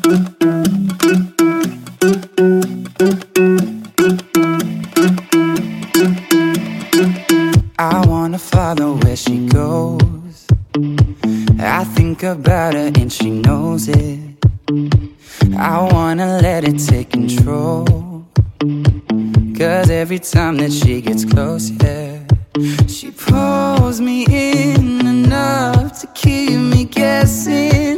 I wanna follow where she goes. I think about her and she knows it. I wanna let it take control, 'cause every time that she gets close, yeah, she pulls me in enough to keep me guessing.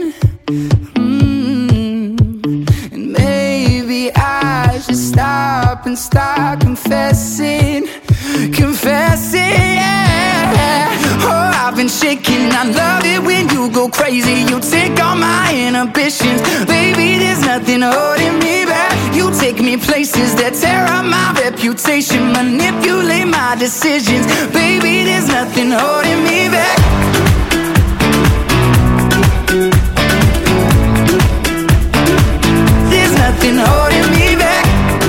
And maybe I should stop and start confessing. Yeah. Oh, I've been shaking. I love it when you go crazy. You take all my inhibitions. Baby, there's nothing holding me back. You take me places that tear up my reputation, manipulate my decisions. Baby, there's nothing holding me back. There's nothing holding me back.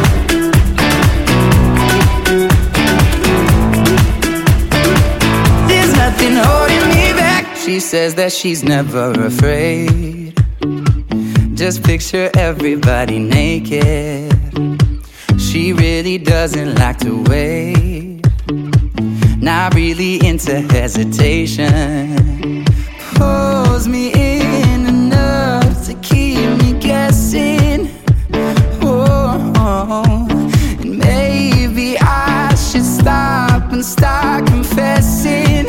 Nothing holding me back. She says that she's never afraid. Just picture everybody naked. She really doesn't like to wait. Not really into hesitation. Pulls me in enough to keep me guessing. Oh, and maybe I should stop and start confessing.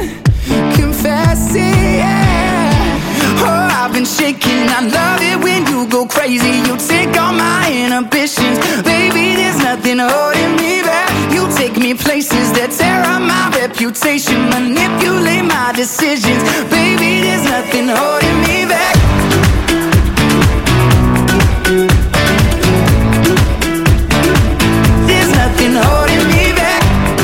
Yeah. Oh, I've been shaking. I love it when you go crazy. You take all my inhibitions. Baby, there's nothing holding me back. You take me places that tear up my reputation, manipulate my decisions. Baby, there's nothing holding me back. There's nothing holding me back.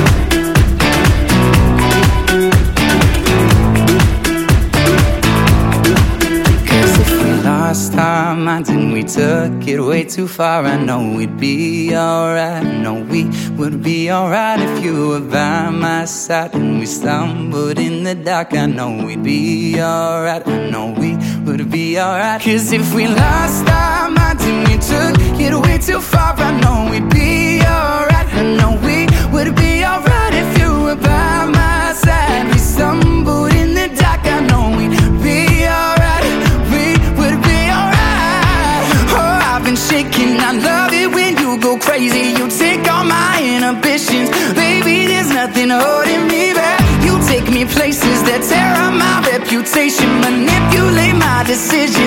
Lost our minds and we took it way too far. I know we'd be alright. I know we would be alright if you were by my side. And we stumbled in the dark. I know we'd be alright. I know we would be alright. 'Cause if we lost our minds and we took it way too far, I know we'd be alright. I know we would be alright if you were by my side. We stumbled in the dark. I know we'd be alright. Shaking. I love it when you go crazy. You take all my inhibitions. Baby, there's nothing holding me back. You take me places that tear up my reputation, manipulate my decisions.